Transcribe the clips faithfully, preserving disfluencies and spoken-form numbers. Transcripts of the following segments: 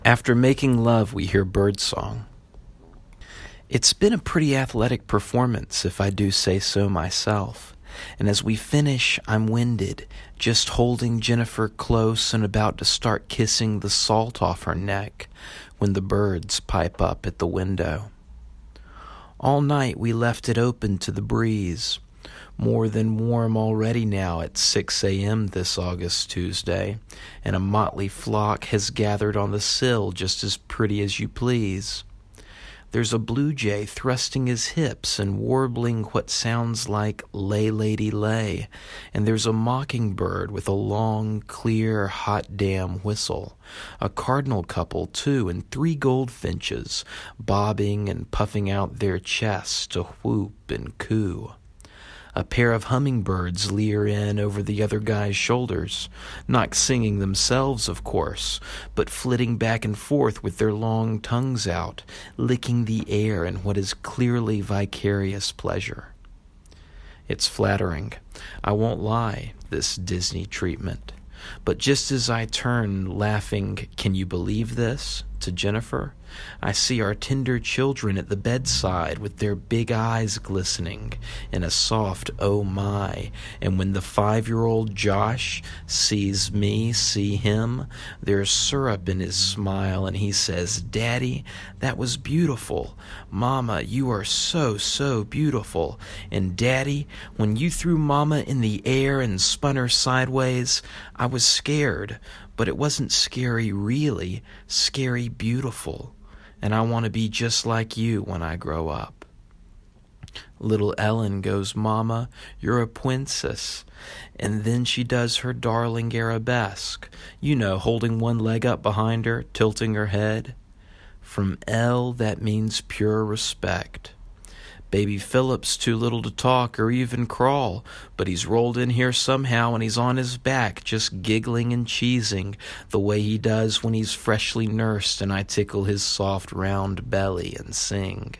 After making love, we hear birdsong. It's been a pretty athletic performance, if I do say so myself. And as we finish, I'm winded, just holding Jennifer close and about to start kissing the salt off her neck when the birds pipe up at the window. All night we left it open to the breeze, more than warm already now at six a.m. this August Tuesday, and a motley flock has gathered on the sill just as pretty as you please. There's a blue jay thrusting his hips and warbling what sounds like "Lay, Lady, Lay," and there's a mockingbird with a long, clear, hot damn whistle, a cardinal couple, too, and three goldfinches bobbing and puffing out their chests to whoop and coo. A pair of hummingbirds leer in over the other guy's shoulders, not singing themselves, of course, but flitting back and forth with their long tongues out, licking the air in what is clearly vicarious pleasure. It's flattering, I won't lie, this Disney treatment. But just as I turn, laughing, "Can you believe this?" to Jennifer, I see our tender children at the bedside with their big eyes glistening in a soft "oh my," and when the five-year-old Josh sees me see him, there's syrup in his smile, and he says, "Daddy, that was beautiful. Mama, you are so, so beautiful. And Daddy, when you threw Mama in the air and spun her sideways, I was scared, but it wasn't scary really, scary beautiful. And I want to be just like you when I grow up." Little Ellen goes, "Mama, you're a princess." And then she does her darling arabesque, you know, holding one leg up behind her, tilting her head. From Elle, that means pure respect. Baby Philip's too little to talk or even crawl, but he's rolled in here somehow and he's on his back, just giggling and cheesing the way he does when he's freshly nursed and I tickle his soft round belly and sing.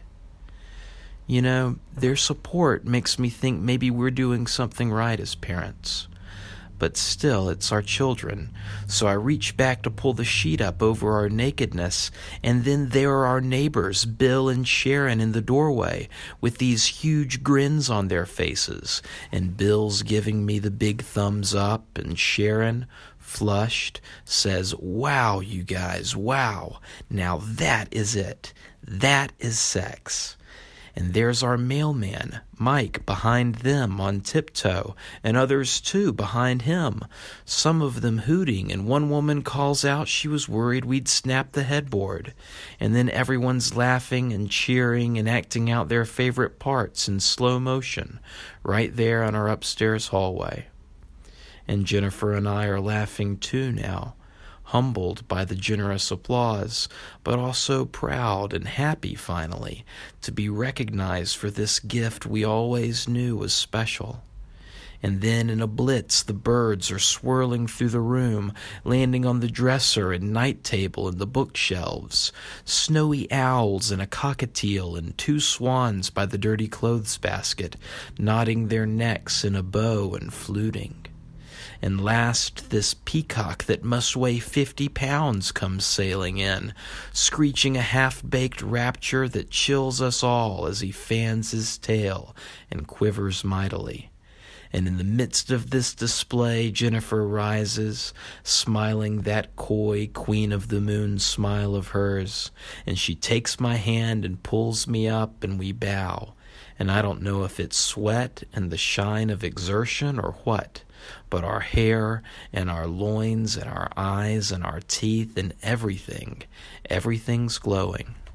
You know, their support makes me think maybe we're doing something right as parents. But still, it's our children, so I reach back to pull the sheet up over our nakedness, and then there are our neighbors, Bill and Sharon, in the doorway, with these huge grins on their faces, and Bill's giving me the big thumbs up, and Sharon, flushed, says, "Wow, you guys, wow, now that is it, that is sex." And there's our mailman, Mike, behind them on tiptoe, and others, too, behind him, some of them hooting, and one woman calls out she was worried we'd snap the headboard. And then everyone's laughing and cheering and acting out their favorite parts in slow motion, right there on our upstairs hallway. And Jennifer and I are laughing, too, now, humbled by the generous applause, but also proud and happy, finally, to be recognized for this gift we always knew was special. And then in a blitz, the birds are swirling through the room, landing on the dresser and night table and the bookshelves, snowy owls and a cockatiel and two swans by the dirty clothes basket, nodding their necks in a bow and fluting. And last, this peacock that must weigh fifty pounds comes sailing in, screeching a half-baked rapture that chills us all as he fans his tail and quivers mightily. And in the midst of this display, Jennifer rises, smiling that coy Queen of the Moon smile of hers, and she takes my hand and pulls me up, and we bow. And I don't know if it's sweat and the shine of exertion or what, but our hair and our loins and our eyes and our teeth and everything, everything's glowing.